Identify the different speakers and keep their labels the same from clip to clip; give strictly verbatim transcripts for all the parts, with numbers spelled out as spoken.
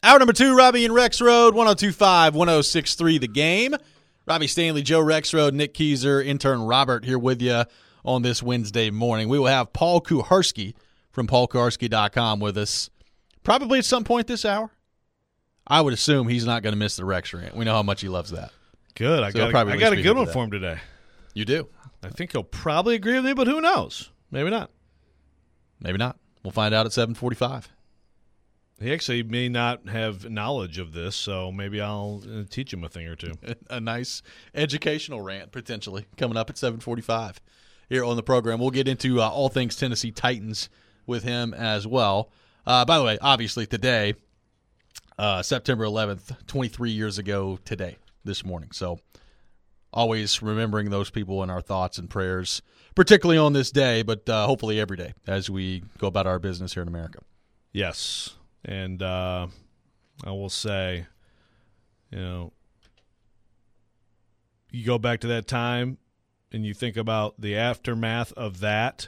Speaker 1: Hour number two, Robbie and Rex Road, one oh two five, one oh six three The Game. Robbie Stanley, Joe Rex Road, Nick Keyser, intern Robert here with you on this Wednesday morning. We will have Paul Kuharsky from paul kuharsky dot com with us probably at some point this hour. I would assume he's not going to miss the Rex rant. We know how much he loves that.
Speaker 2: Good. I
Speaker 1: so
Speaker 2: got, I got a good one for him today.
Speaker 1: You do?
Speaker 2: I think he'll probably agree with me, but who knows? Maybe not.
Speaker 1: Maybe not. We'll find out at seven forty-five.
Speaker 2: He actually may not have knowledge of this, so maybe I'll uh, teach him a thing or two.
Speaker 1: A nice educational rant, potentially, coming up at seven forty-five here on the program. We'll get into uh, all things Tennessee Titans with him as well. Uh, by the way, obviously today, uh, September eleventh, twenty-three years ago today, this morning. So always remembering those people in our thoughts and prayers, particularly on this day, but uh, hopefully every day as we go about our business here in America.
Speaker 2: Yes. And uh, I will say, you know, you go back to that time and you think about the aftermath of that,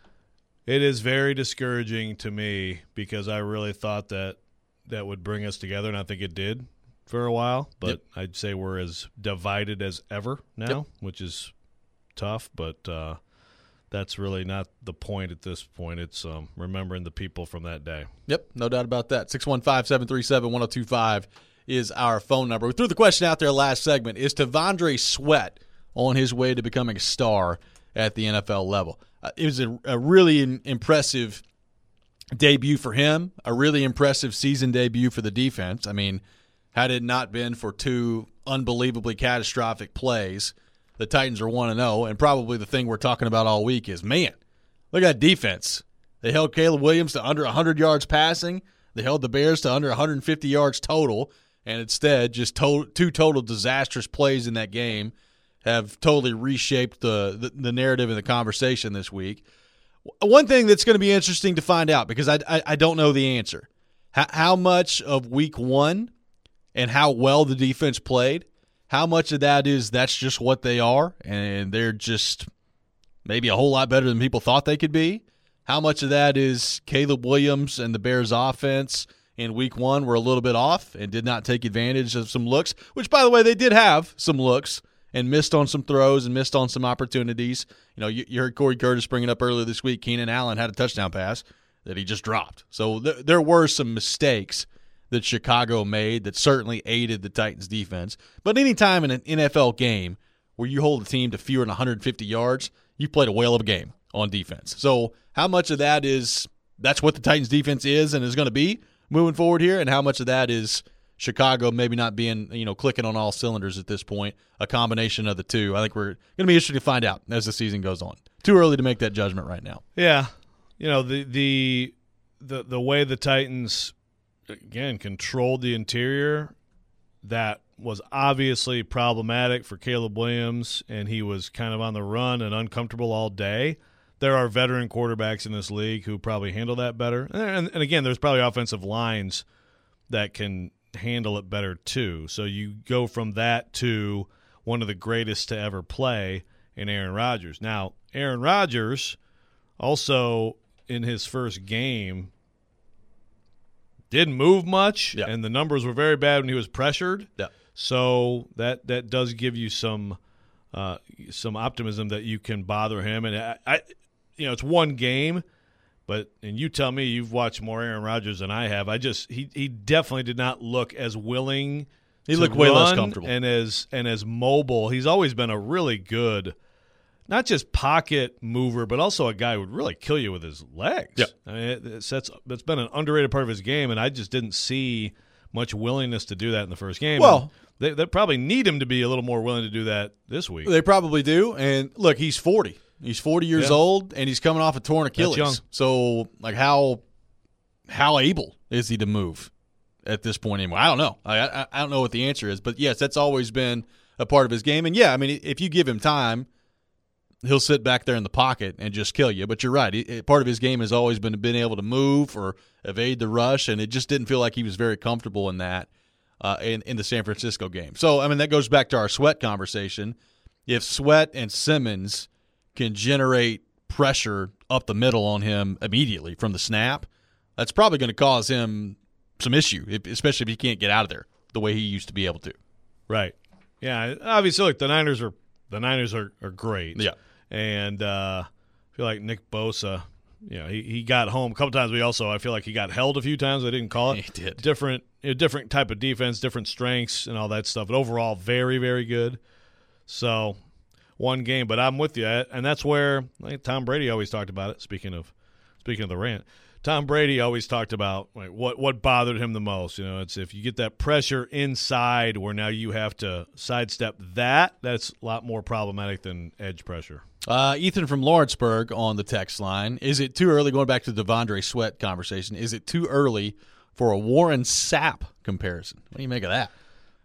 Speaker 2: it is very discouraging to me because I really thought that that would bring us together, and I think it did for a while. But yep. I'd say we're as divided as ever now, yep. which is tough, but uh, that's really not the point at this point. It's um, remembering the people from that day.
Speaker 1: Yep, no doubt about that. six one five, seven three seven, one oh two five is our phone number. We threw the question out there last segment. Is T'Vondre Sweat on his way to becoming a star at the N F L level? Uh, it was a, a really in, impressive debut for him, a really impressive season debut for the defense. I mean, had it not been for two unbelievably catastrophic plays, the Titans are one and oh, and probably the thing we're talking about all week is, man, look at that defense. They held Caleb Williams to under one hundred yards passing. They held the Bears to under one hundred fifty yards total, and instead just to- two total disastrous plays in that game have totally reshaped the, the, the narrative and the conversation this week. One thing that's going to be interesting to find out, because I, I, I don't know the answer, how, how much of week one and how well the defense played, how much of that is that's just what they are, and they're just maybe a whole lot better than people thought they could be? How much of that is Caleb Williams and the Bears' offense in week one were a little bit off and did not take advantage of some looks, which, by the way, they did have some looks and missed on some throws and missed on some opportunities. You know, you, you heard Corey Curtis bring it up earlier this week. Keenan Allen had a touchdown pass that he just dropped. So th- there were some mistakes that Chicago made that certainly aided the Titans' defense. But any time in an N F L game where you hold a team to fewer than one hundred fifty yards, you played a whale of a game on defense. So how much of that is that's what the Titans' defense is and is going to be moving forward here, and how much of that is Chicago maybe not being, you know, clicking on all cylinders at this point, a combination of the two? I think we're going to be interested to find out as the season goes on. Too early to make that judgment right now.
Speaker 2: Yeah. You know, the the the, the way the Titans – again, controlled the interior, that was obviously problematic for Caleb Williams, and he was kind of on the run and uncomfortable all day. There are veteran quarterbacks in this league who probably handle that better. And, and again, there's probably offensive lines that can handle it better too. So you go from that to one of the greatest to ever play in Aaron Rodgers. Now, Aaron Rodgers also in his first game didn't move much,
Speaker 1: yeah.
Speaker 2: and the numbers were very bad when he was pressured.
Speaker 1: Yeah.
Speaker 2: So that that does give you some uh, some optimism that you can bother him. And I, I, you know, it's one game, but and you tell me you've watched more Aaron Rodgers than I have. I just he he definitely did not look as willing.
Speaker 1: He
Speaker 2: to
Speaker 1: looked way
Speaker 2: run
Speaker 1: less comfortable
Speaker 2: and as and as mobile. He's always been a really good, not just pocket mover, but also a guy who would really kill you with his legs.
Speaker 1: Yeah.
Speaker 2: I mean, it, it's, that's that's been an underrated part of his game, and I just didn't see much willingness to do that in the first game.
Speaker 1: Well,
Speaker 2: they, they probably need him to be a little more willing to do that this week.
Speaker 1: They probably do. And look, he's forty. He's forty years
Speaker 2: yeah.
Speaker 1: old, and he's coming off a torn Achilles.
Speaker 2: That's young.
Speaker 1: So, like, how how able is he to move at this point anymore? I don't know. I, I I don't know what the answer is. But, yes, that's always been a part of his game. And, yeah, I mean, if you give him time, he'll sit back there in the pocket and just kill you. But you're right. He, part of his game has always been being able to move or evade the rush, and it just didn't feel like he was very comfortable in that uh, in, in the San Francisco game. So, I mean, that goes back to our Sweat conversation. If Sweat and Simmons can generate pressure up the middle on him immediately from the snap, that's probably going to cause him some issue, if, especially if he can't get out of there the way he used to be able to.
Speaker 2: Right. Yeah. Obviously, look, the Niners are the Niners are, are great.
Speaker 1: Yeah.
Speaker 2: And uh, I feel like Nick Bosa, you know, he, he got home a couple times. We also, I feel like he got held a few times. I didn't call it.
Speaker 1: He did.
Speaker 2: Different, you know, different type of defense, different strengths, and all that stuff. But overall, very, very good. So, one game. But I'm with you, and that's where like, Tom Brady always talked about it. Speaking of, speaking of the rant, Tom Brady always talked about like, what what bothered him the most. You know, it's if you get that pressure inside, where now you have to sidestep that. That's a lot more problematic than edge pressure.
Speaker 1: Uh, Ethan from Lawrenceburg on the text line. Is it too early, going back to the Devondre Sweat conversation, is it too early for a Warren Sapp comparison? What do you make of that?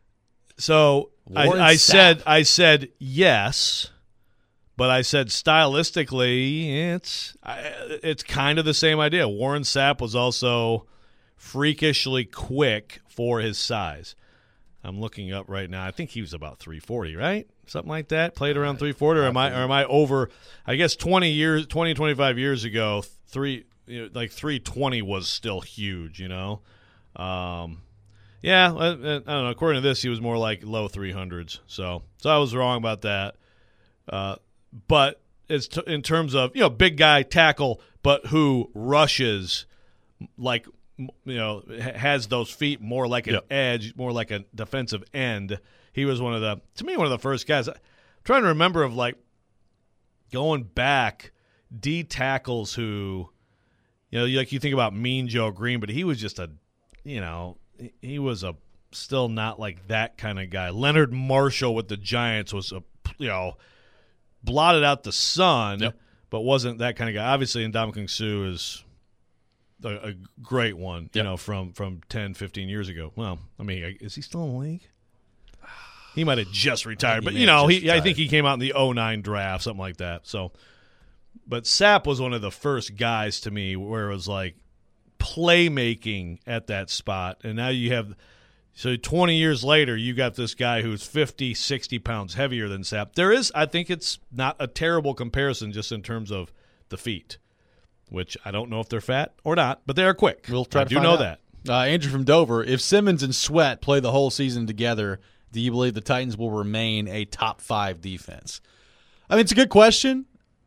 Speaker 2: So I, I
Speaker 1: Sapp.
Speaker 2: said I said yes, but I said stylistically it's it's kind of the same idea. Warren Sapp was also freakishly quick for his size. I'm looking up right now. I think he was about three forty, right? Something like that. Played around three forty, or am I or am I over? I guess twenty years, twenty, twenty-five years ago, three you know, like three twenty was still huge. You know, um, yeah. I, I don't know. According to this, he was more like low three hundreds. So, so I was wrong about that. Uh, but it's t- in terms of you know big guy tackle, but who rushes like. You know, has those feet more like an
Speaker 1: yep.
Speaker 2: edge, more like a defensive end. He was one of the, to me, one of the first guys. I'm trying to remember of like going back, D tackles who, you know, like you think about Mean Joe Green, but he was just a, you know, he was a still not like that kind of guy. Leonard Marshall with the Giants was a, you know, blotted out the sun,
Speaker 1: yep.
Speaker 2: but wasn't that kind of guy. Obviously, Ndamukong Suh is A, a great one, you
Speaker 1: yep.
Speaker 2: know, from, from ten, fifteen years ago. Well, I mean, is he still in the league? He might have just retired, but, you know, he I think he came out in the oh nine draft, something like that. So, but Sapp was one of the first guys to me where it was like playmaking at that spot. And now you have, so twenty years later, you got this guy who's fifty, sixty pounds heavier than Sapp. There is, I think it's not a terrible comparison just in terms of the feet. Which I don't know if they're fat or not, but they are quick.
Speaker 1: We'll try
Speaker 2: I
Speaker 1: to
Speaker 2: do
Speaker 1: find
Speaker 2: know
Speaker 1: out.
Speaker 2: that.
Speaker 1: Uh, Andrew from Dover, if Simmons and Sweat play the whole season together, do you believe the Titans will remain a top five defense? I mean, it's a good question.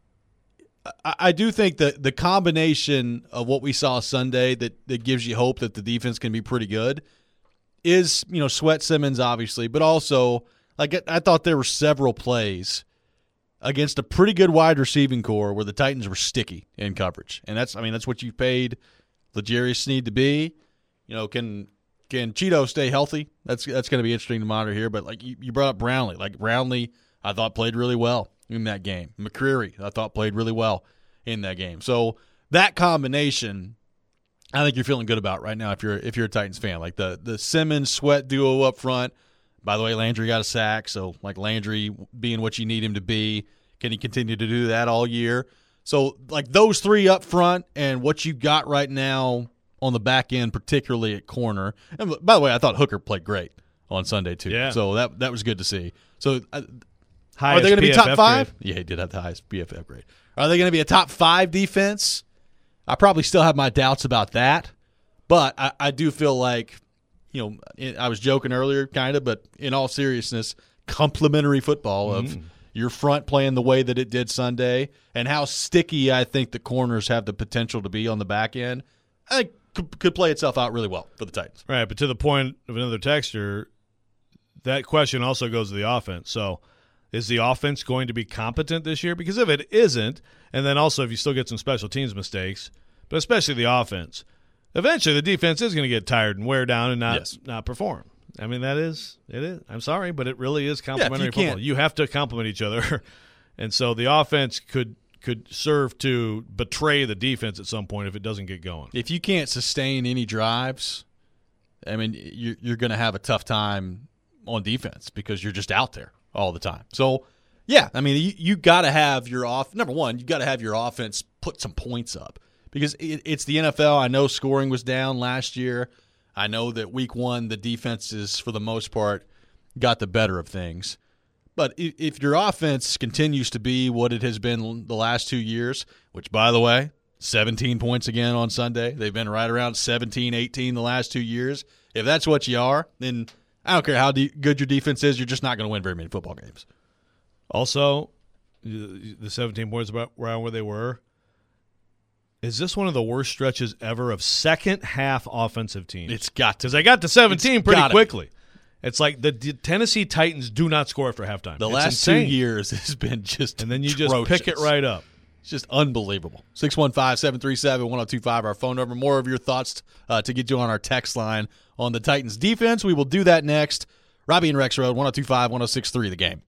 Speaker 1: I, I do think that the combination of what we saw Sunday that, that gives you hope that the defense can be pretty good is, you know, Sweat, Simmons, obviously, but also, like, I thought there were several plays against a pretty good wide receiving core where the Titans were sticky in coverage. And that's, I mean, that's what you paid L'Jarius Sneed to be. You know, can can Cheeto stay healthy? That's that's going to be interesting to monitor here. But, like, you, you brought up Brownlee. Like, Brownlee, I thought, played really well in that game. McCreary, I thought, played really well in that game. So that combination, I think you're feeling good about right now if you're if you're a Titans fan. Like, the, the Simmons-Sweat duo up front. By the way, Landry got a sack, so, like, Landry being what you need him to be, can he continue to do that all year? So, like, those three up front and what you got right now on the back end, particularly at corner. And, by the way, I thought Hooker played great on Sunday, too.
Speaker 2: Yeah.
Speaker 1: So that that was good to see. So, uh,
Speaker 2: Highest
Speaker 1: are they going to be
Speaker 2: P F F
Speaker 1: top five?
Speaker 2: grade.
Speaker 1: Yeah, he did have the highest P F F grade. Are they going to be a top five defense? I probably still have my doubts about that, but I, I do feel like, you know, I was joking earlier, kind of, but in all seriousness, complimentary football of
Speaker 2: Mm.
Speaker 1: your front playing the way that it did Sunday and how sticky I think the corners have the potential to be on the back end, I think could, could play itself out really well for the Titans.
Speaker 2: Right, but to the point of another texter, that question also goes to the offense. So is the offense going to be competent this year? Because if it isn't, and then also if you still get some special teams mistakes, but especially the offense, eventually the defense is going to get tired and wear down and not
Speaker 1: Yes.
Speaker 2: not perform. I mean, that is – it is. I'm sorry, but it really is complementary
Speaker 1: you
Speaker 2: football.
Speaker 1: can't-
Speaker 2: You have to complement each other. And so the offense could could serve to betray the defense at some point if it doesn't get going.
Speaker 1: If you can't sustain any drives, I mean, you're, you're going to have a tough time on defense because you're just out there all the time. So, yeah, I mean, you, you got to have your off. Number one, you got to have your offense put some points up because it, it's the N F L. I know scoring was down last year. I know that week one the defenses, for the most part, got the better of things. But if your offense continues to be what it has been the last two years, which, by the way, seventeen points again on Sunday. They've been right around seventeen, eighteen the last two years. If that's what you are, then I don't care how de- good your defense is, you're just not going to win very many football games.
Speaker 2: Also, the seventeen points around where they were. Is this one of the worst stretches ever of second-half offensive teams?
Speaker 1: It's got to.
Speaker 2: Because they got to seventeen
Speaker 1: It's
Speaker 2: pretty quickly. Be. It's like the D- Tennessee Titans do not score after halftime.
Speaker 1: The
Speaker 2: it's
Speaker 1: last
Speaker 2: insane.
Speaker 1: two years has been just
Speaker 2: And then you
Speaker 1: atrocious.
Speaker 2: just pick it right up.
Speaker 1: It's just unbelievable. six one five, seven three seven, one oh two five, our phone number. More of your thoughts uh, to get you on our text line on the Titans defense. We will do that next. Robbie and Rex Road, one oh two five, one oh six three, The Game.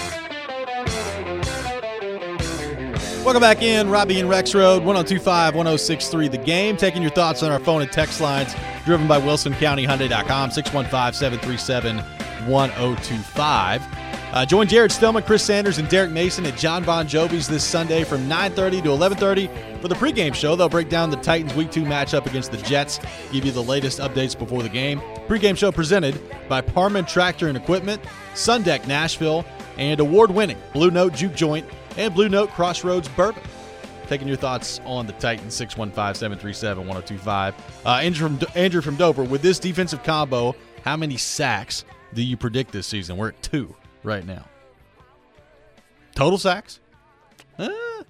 Speaker 1: Welcome back in. Robbie and Rex Road, one oh two five, one oh six three, The Game. Taking your thoughts on our phone and text lines, driven by Wilson County Hyundai dot com, six one five, seven three seven, one oh two five. Uh, join Jared Stillman, Chris Sanders, and Derek Mason at John Bon Jovi's this Sunday from nine thirty to eleven thirty for the pregame show. They'll break down the Titans' Week two matchup against the Jets, give you the latest updates before the game. Pregame show presented by Parman Tractor and Equipment, Sundeck Nashville, and award-winning Blue Note Juke Joint and Blue Note Crossroads Bourbon. Taking your thoughts on the Titans, six one five, seven three seven, one oh two five. Uh, Andrew, from, Andrew from Dover, with this defensive combo, how many sacks do you predict this season? We're at two right now. Total sacks? Uh,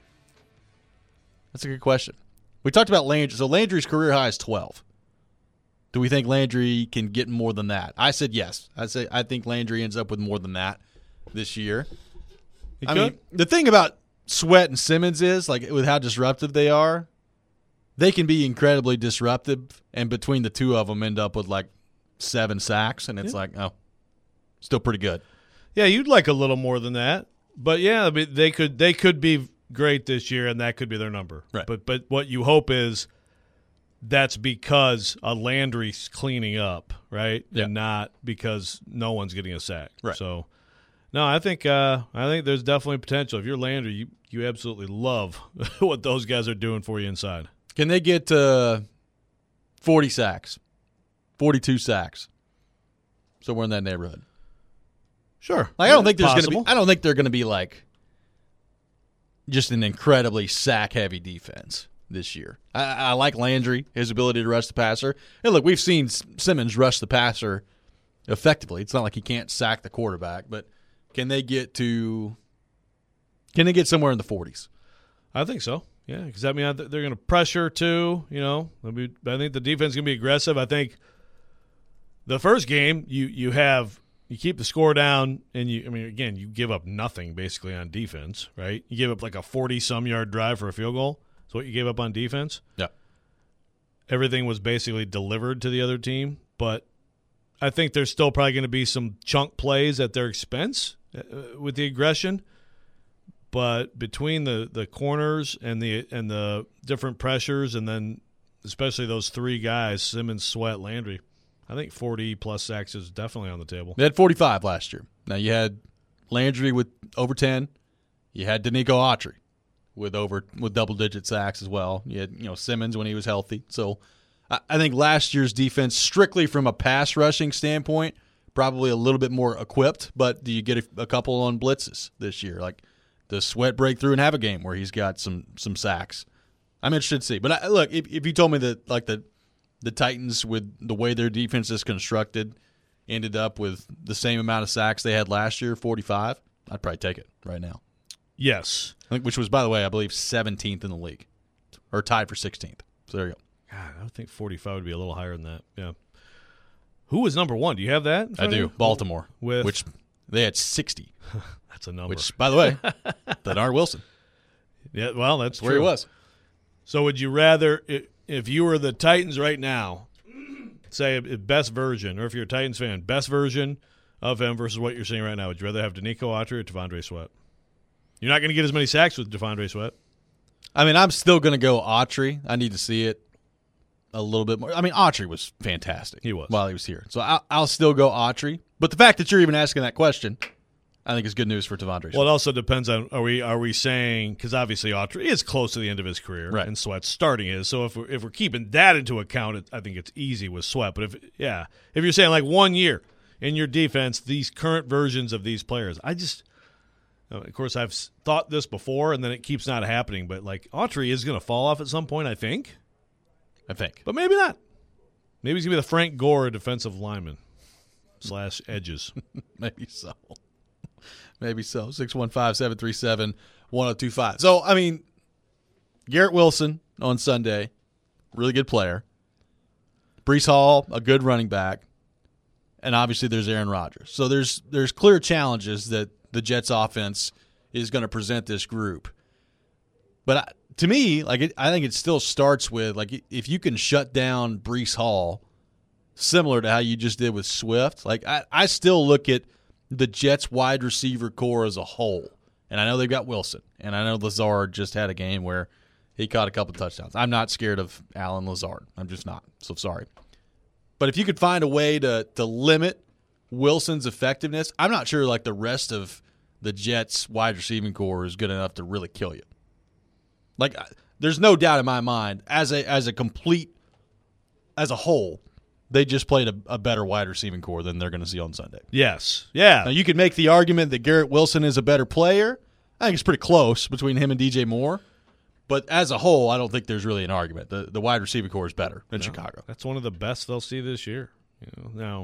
Speaker 1: that's a good question. We talked about Landry. So Landry's career high is twelve. Do we think Landry can get more than that? I said yes. I say I think Landry ends up with more than that this year.
Speaker 2: He
Speaker 1: I
Speaker 2: could.
Speaker 1: mean, the thing about Sweat and Simmons is, like, with how disruptive they are, they can be incredibly disruptive, and between the two of them end up with, like, seven sacks, and it's yeah. like, oh, still pretty good.
Speaker 2: Yeah, you'd like a little more than that. But, yeah, I mean, they could they could be great this year, and that could be their number.
Speaker 1: Right.
Speaker 2: But But what you hope is that's because a Landry's cleaning up, right?
Speaker 1: Yeah.
Speaker 2: And not because no one's getting a sack.
Speaker 1: Right.
Speaker 2: So, no, I think uh, I think there's definitely potential. If you're Landry, you, you absolutely love what those guys are doing for you inside.
Speaker 1: Can they get uh, forty sacks, forty-two sacks, somewhere in that neighborhood?
Speaker 2: Sure.
Speaker 1: Like, I don't think there's going to
Speaker 2: Possible.
Speaker 1: be. I don't think they're going to be like just an incredibly sack-heavy defense this year. I, I like Landry, his ability to rush the passer. And look, we've seen Simmons rush the passer effectively. It's not like he can't sack the quarterback, but can they get to? Can they get somewhere in the forties?
Speaker 2: I think so. Yeah, because I mean I th- they're going to pressure too. You know, be, I think the defense is going to be aggressive. I think the first game you you have you keep the score down, and you I mean again you give up nothing basically on defense, right? You give up like a forty-some yard drive for a field goal. That's what you gave up on defense.
Speaker 1: Yeah,
Speaker 2: everything was basically delivered to the other team, but I think there's still probably going to be some chunk plays at their expense uh, with the aggression. But between the, the corners and the and the different pressures, and then especially those three guys, Simmons, Sweat, Landry, I think forty plus sacks is definitely on the table.
Speaker 1: they had forty-five last year. Now you had Landry with over ten. You had Danico Autry with over with double digit sacks as well. You had you know Simmons when he was healthy. So I, I think last year's defense, strictly from a pass rushing standpoint, probably a little bit more equipped. But do you get a, a couple on blitzes this year? Like, does Sweat break through and have a game where he's got some some sacks? I'm interested to see. But I, look, if, if you told me that like the the Titans, with the way their defense is constructed, ended up with the same amount of sacks they had last year, forty-five, I'd probably take it right now.
Speaker 2: Yes.
Speaker 1: I think, which was, by the way, I believe seventeenth in the league, or tied for sixteenth. So there you go.
Speaker 2: God, I would think forty-five would be a little higher than that. Yeah. Who was number one? Do you have that?
Speaker 1: I do. Baltimore,
Speaker 2: with
Speaker 1: which they had sixty.
Speaker 2: That's a number.
Speaker 1: Which, by the way, Denard Wilson.
Speaker 2: Yeah, well, that's,
Speaker 1: That's
Speaker 2: true.
Speaker 1: where he was.
Speaker 2: So would you rather, if you were the Titans right now, say a best version, or if you're a Titans fan, best version of him versus what you're seeing right now, would you rather have Danico Autry or T'Vondre Sweat? You're not going to get as many sacks with T'Vondre Sweat.
Speaker 1: I mean, I'm still going to go Autry. I need to see it a little bit more. I mean, Autry was fantastic.
Speaker 2: He was.
Speaker 1: While he was here. So I'll, I'll still go Autry. But the fact that you're even asking that question, I think is good news for T'Vondre Sweat.
Speaker 2: Well, it also depends on, are we are we saying, because obviously Autry is close to the end of his career,
Speaker 1: right,
Speaker 2: and Sweat's starting is. So if we're, if we're keeping that into account, it, I think it's easy with Sweat. But if, yeah, if you're saying like one year in your defense, these current versions of these players, I just, Uh, of course, I've s- thought this before, and then it keeps not happening. But like Autry is going to fall off at some point, I think.
Speaker 1: I think.
Speaker 2: But maybe not. Maybe he's going to be the Frank Gore defensive lineman slash edges.
Speaker 1: Maybe so. Maybe so. six one five, seven three seven, one oh two five. So, I mean, Garrett Wilson on Sunday, really good player. Breece Hall, a good running back. And obviously there's Aaron Rodgers. So there's there's clear challenges that the Jets offense is going to present this group. But I, to me, like it, I think it still starts with, like, if you can shut down Breece Hall, similar to how you just did with Swift, like I, I still look at the Jets wide receiver core as a whole. And I know they've got Wilson. And I know Lazard just had a game where he caught a couple touchdowns. I'm not scared of Alan Lazard. I'm just not. So sorry. But if you could find a way to to limit Wilson's effectiveness, I'm not sure like the rest of the Jets wide receiving core is good enough to really kill you. Like, there's no doubt in my mind, as a as a complete, as a whole, they just played a, a better wide receiving core than they're going to see on Sunday.
Speaker 2: Yes. Yeah.
Speaker 1: Now, you could make the argument that Garrett Wilson is a better player. I think it's pretty close between him and D J Moore. But as a whole, I don't think there's really an argument. The the wide receiver core is better than
Speaker 2: No,
Speaker 1: Chicago.
Speaker 2: That's one of the best they'll see this year. You know, now,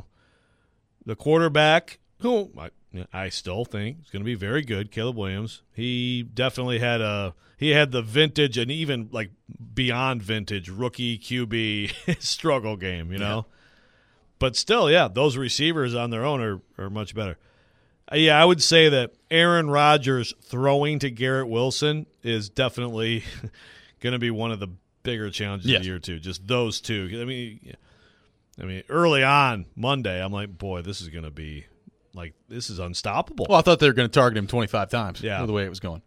Speaker 2: the quarterback, who I, I still think is going to be very good, Caleb Williams. He definitely had a he had the vintage and even like beyond vintage rookie Q B struggle game. You know, yeah. But still, yeah, those receivers on their own are are much better. Yeah, I would say that Aaron Rodgers throwing to Garrett Wilson is definitely going to be one of the bigger challenges yes. of the year, too. Just those two. I mean, I mean, early on Monday, I'm like, boy, this is going to be like this is unstoppable.
Speaker 1: Well, I thought they were going to target him twenty-five times.
Speaker 2: Yeah,
Speaker 1: the way it was going.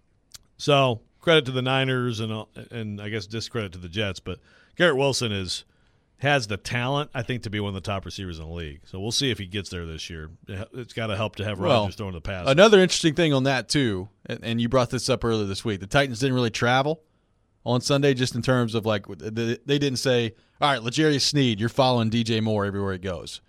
Speaker 2: So credit to the Niners and and I guess discredit to the Jets, but Garrett Wilson is. Has the talent, I think, to be one of the top receivers in the league. So we'll see if he gets there this year. It's got to help to have Rodgers well, throwing the pass.
Speaker 1: Another interesting thing on that, too, and you brought this up earlier this week, the Titans didn't really travel on Sunday just in terms of, like, they didn't say, all right, L'Jarius Sneed, you're following D J Moore everywhere he goes.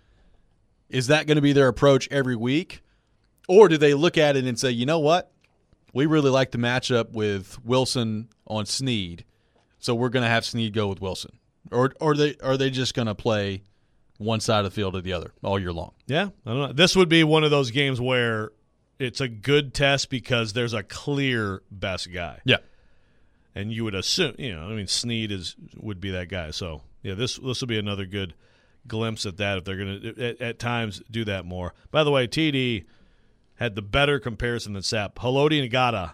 Speaker 1: Is that going to be their approach every week? Or do they look at it and say, you know what? We really like the matchup with Wilson on Sneed, so we're going to have Sneed go with Wilson. Or, or they are they just going to play one side of the field or the other all year long?
Speaker 2: Yeah, I don't know. This would be one of those games where it's a good test because there's a clear best guy.
Speaker 1: Yeah,
Speaker 2: and you would assume, you know, I mean, Sneed is would be that guy. So yeah, this this will be another good glimpse at that if they're going to at, at times do that more. By the way, T D had the better comparison than Sapp. Haloti Ngata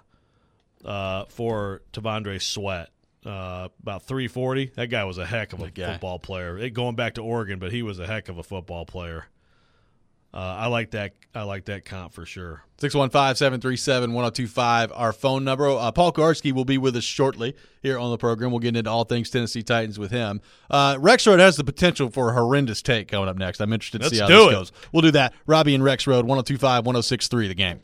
Speaker 2: uh, for T'Vondre Sweat. Uh, about three forty. That guy was a heck of a football player. It, going back to Oregon, but he was a heck of a football player. Uh, I like that. I like that comp for sure.
Speaker 1: six one five, seven three seven, one oh two five, our phone number. Uh, Paul Kuharsky will be with us shortly here on the program. We'll get into all things Tennessee Titans with him. Uh, Rexroad has the potential for a horrendous take coming up next. I'm interested to
Speaker 2: Let's
Speaker 1: see how
Speaker 2: do
Speaker 1: this
Speaker 2: it.
Speaker 1: goes. We'll do that. Robbie and Rexroad, one oh two five, one oh six three, the game.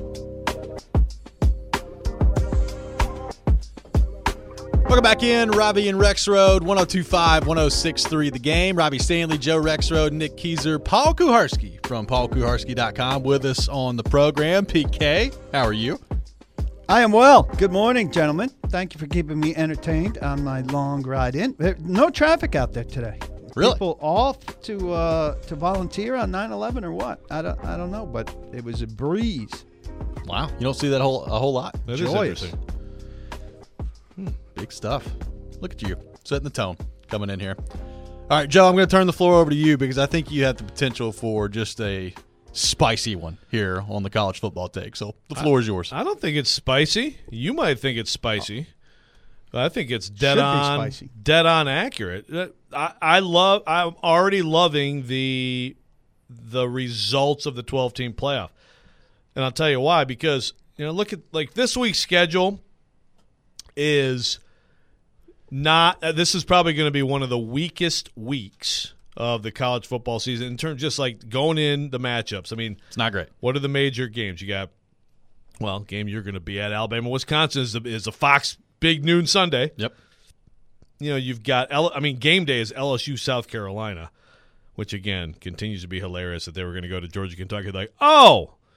Speaker 1: Welcome back in, Robbie and Rexroad, one oh two five, one oh six three, the game. Robbie Stanley, Joe Rexroad, Nick Keyser, Paul Kuharsky from paul kuharsky dot com with us on the program. P K, how are you?
Speaker 3: I am well. Good morning, gentlemen. Thank you for keeping me entertained on my long ride in. There, no traffic out there today.
Speaker 1: Really?
Speaker 3: People off to uh, to volunteer on nine eleven or what? I don't I don't know, but it was a breeze.
Speaker 1: Wow, you don't see that whole a whole lot.
Speaker 2: That
Speaker 3: Joyous.
Speaker 2: is interesting.
Speaker 1: Hmm, big stuff. Look at you, setting the tone, coming in here. All right, Joe, I'm going to turn the floor over to you because I think you have the potential for just a spicy one here on the college football take. So the floor
Speaker 2: I,
Speaker 1: is yours.
Speaker 2: I don't think it's spicy. You might think it's spicy. But I think it's dead
Speaker 3: Should be
Speaker 2: on,
Speaker 3: spicy.
Speaker 2: dead on accurate. I, I love. I'm already loving the the results of the twelve team playoff, and I'll tell you why. Because you know, look at like this week's schedule is not. Uh, this is probably going to be one of the weakest weeks of the college football season in terms of just like going in the matchups. I mean,
Speaker 1: it's not great.
Speaker 2: What are the major games you got? Well, game you're going to be at Alabama, Wisconsin is a, is a Fox big noon Sunday.
Speaker 1: Yep.
Speaker 2: You know, you've got L- I mean, game day is L S U South Carolina, which again continues to be hilarious that they were going to go to Georgia, Kentucky. Like, oh,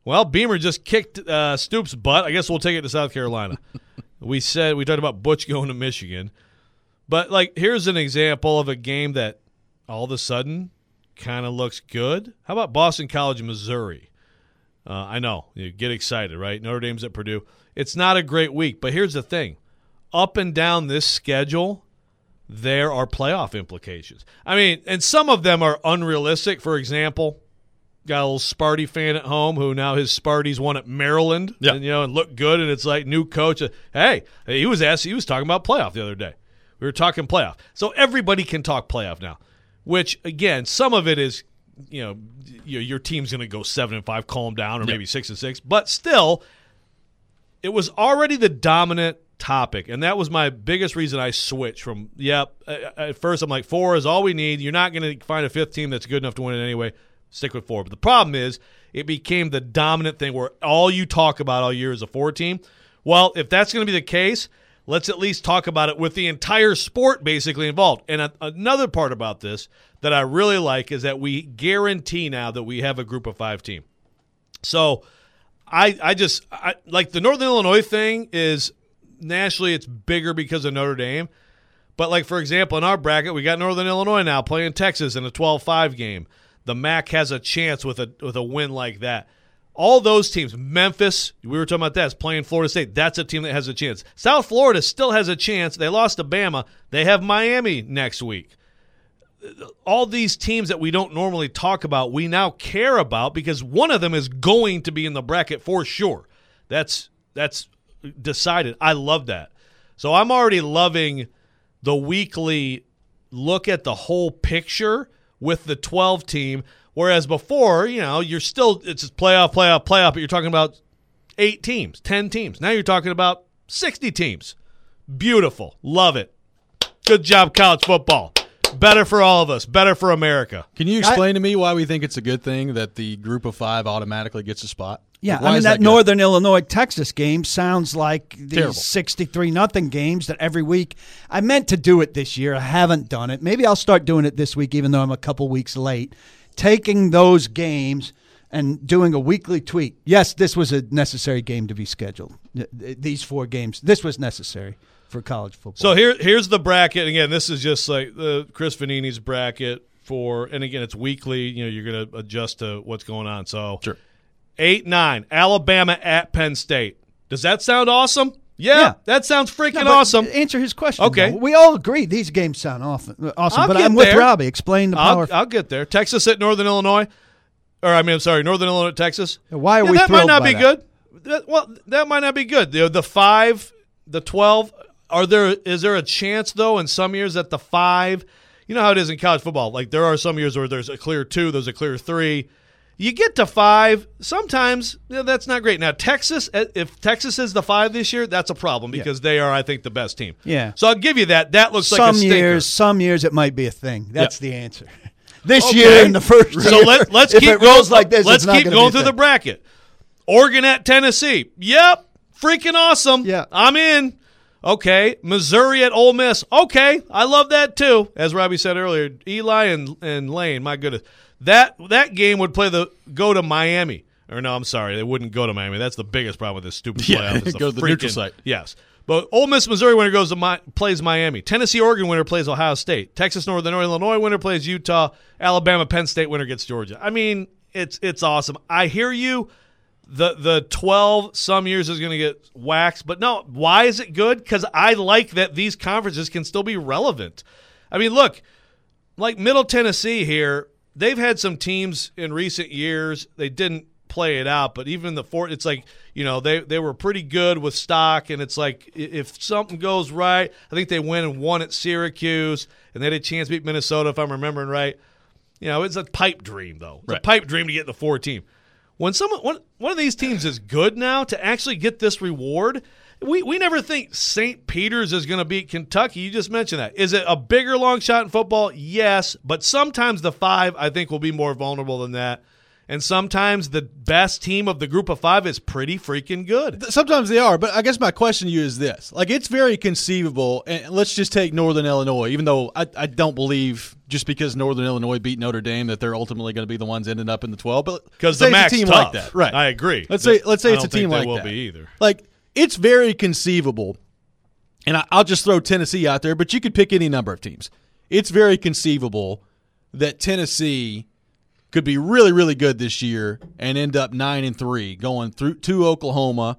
Speaker 2: Well, Beamer just kicked uh, Stoops' butt. I guess we'll take it to South Carolina. we said we talked about Butch going to Michigan. But, like, here's an example of a game that all of a sudden kind of looks good. How about Boston College, Missouri? Uh, I know. You get excited, right? Notre Dame's at Purdue. It's not a great week, but here's the thing. Up and down this schedule, there are playoff implications. I mean, and some of them are unrealistic. For example, got a little Sparty fan at home who now his Sparties won at Maryland,
Speaker 1: yeah.
Speaker 2: and, you know, and looked good, and it's like new coach. Hey, he was asked, he was talking about playoff the other day. We were talking playoff. So everybody can talk playoff now, which, again, some of it is, you know, your team's going to go seven and five, calm down, or
Speaker 1: yep.
Speaker 2: maybe six and six. But still, it was already the dominant topic, and that was my biggest reason I switched from, yep, at first I'm like, four is all we need. You're not going to find a fifth team that's good enough to win it anyway. Stick with four. But the problem is it became the dominant thing where all you talk about all year is a four team. Well, if that's going to be the case, let's at least talk about it with the entire sport basically involved. And a, another part about this that I really like is that we guarantee now that we have a group of five team. So I I just I, like the Northern Illinois thing is nationally it's bigger because of Notre Dame. But like, for example, in our bracket, we got Northern Illinois now playing Texas in a twelve five game. The M A C has a chance with a with a win like that. All those teams, Memphis, we were talking about that, is playing Florida State. That's a team that has a chance. South Florida still has a chance. They lost to Bama. They have Miami next week. All these teams that we don't normally talk about, we now care about because one of them is going to be in the bracket for sure. That's that's decided. I love that. So I'm already loving the weekly look at the whole picture with the twelve team. Whereas before, you know, you're still, it's just playoff, playoff, playoff, but you're talking about eight teams, ten teams. Now you're talking about sixty teams. Beautiful. Love it. Good job, college football. Better for all of us. Better for America.
Speaker 1: Can you explain I, to me why we think it's a good thing that the group of five automatically gets a spot?
Speaker 3: Yeah,
Speaker 1: Why
Speaker 3: I mean, that,
Speaker 1: that
Speaker 3: Northern Illinois-Texas game sounds like
Speaker 1: Terrible.
Speaker 3: these sixty-three nothing games that every week. I meant to do it this year. I haven't done it. Maybe I'll start doing it this week, even though I'm a couple weeks late. Taking those games and doing a weekly tweet. Yes, this was a necessary game to be scheduled. These four games, this was necessary for college football.
Speaker 2: So here, here's the bracket. Again, this is just like the Chris Vanini's bracket for, and again, it's weekly. You know, you're going to adjust to what's going on. So
Speaker 1: sure.
Speaker 2: eight nine, Alabama at Penn State. Does that sound awesome? Yeah, yeah. That sounds freaking no, awesome.
Speaker 3: Answer his question.
Speaker 2: Okay.
Speaker 3: Though. We all agree these games sound awesome, awesome
Speaker 2: I'll
Speaker 3: but
Speaker 2: get
Speaker 3: I'm
Speaker 2: there.
Speaker 3: with Robbie. Explain the power.
Speaker 2: I'll, I'll get there. Texas at Northern Illinois. Or, I mean, I'm sorry, Northern Illinois at Texas.
Speaker 3: Why are
Speaker 2: yeah,
Speaker 3: we
Speaker 2: that
Speaker 3: thrilled
Speaker 2: might not
Speaker 3: by
Speaker 2: be
Speaker 3: that?
Speaker 2: good. That, well, that might not be good. The, the five, the twelve, are there? Is there a chance, though, in some years that the five, you know how it is in college football, like there are some years where there's a clear two, there's a clear three. You get to five, sometimes you know, that's not great. Now, Texas, if Texas is the five this year, that's a problem because yeah. they are, I think, the best team.
Speaker 3: Yeah.
Speaker 2: So I'll give you that. That looks
Speaker 3: some
Speaker 2: like a stinker.
Speaker 3: years, some years it might be a thing. That's yeah. the answer. This
Speaker 2: okay.
Speaker 3: year in the first year,
Speaker 2: so let, let's
Speaker 3: if
Speaker 2: keep
Speaker 3: it
Speaker 2: going,
Speaker 3: rolls like this,
Speaker 2: let's
Speaker 3: it's
Speaker 2: keep
Speaker 3: not
Speaker 2: going
Speaker 3: be
Speaker 2: through
Speaker 3: a
Speaker 2: the
Speaker 3: thing.
Speaker 2: bracket. Oregon at Tennessee. Yep. Freaking awesome.
Speaker 3: Yeah.
Speaker 2: I'm in. Okay. Missouri at Ole Miss. Okay. I love that too. As Robbie said earlier, Eli and, and Lane, my goodness. That that game would play the go to Miami. Or no, I'm sorry, they wouldn't go to Miami. That's the biggest problem with this stupid playoff.
Speaker 1: Yeah, go to the
Speaker 2: freaking,
Speaker 1: neutral site.
Speaker 2: Yes. But Ole Miss, Missouri winner goes to Mi- plays Miami. Tennessee, Oregon winner plays Ohio State. Texas, Northern Illinois winner plays Utah. Alabama, Penn State winner gets Georgia. I mean, it's it's awesome. I hear you. The the twelve some years is going to get waxed, but no. Why is it good? Because I like that these conferences can still be relevant. I mean, look, like Middle Tennessee here. They've had some teams in recent years. They didn't play it out, but even the fourth, it's like, you know, they, they were pretty good with stock, and it's like if something goes right, I think they went and won at Syracuse, and they had a chance to beat Minnesota, if I'm remembering right. You know, it's a pipe dream, though. It's right. a pipe dream to get the four team. When someone one, one of these teams is good now, to actually get this reward, we, we never think Saint Peter's is going to beat Kentucky. You just mentioned that. Is it a bigger long shot in football? Yes, but sometimes the five, I think, will be more vulnerable than that. And sometimes the best team of the group of five is pretty freaking good.
Speaker 1: Sometimes they are, but I guess my question to you is this. Like, it's very conceivable, and let's just take Northern Illinois, even though I, I don't believe just because Northern Illinois beat Notre Dame that they're ultimately going to be the ones ending up in the twelve. But
Speaker 2: because the MAC's
Speaker 1: a team
Speaker 2: tough.
Speaker 1: like that. Right.
Speaker 2: I agree.
Speaker 1: Let's say let's say
Speaker 2: I
Speaker 1: it's a
Speaker 2: don't think
Speaker 1: team
Speaker 2: they
Speaker 1: like
Speaker 2: will
Speaker 1: that.
Speaker 2: be either.
Speaker 1: Like, it's very conceivable, and I, I'll just throw Tennessee out there, but you could pick any number of teams. It's very conceivable that Tennessee could be really, really good this year and end up nine and three, going through to Oklahoma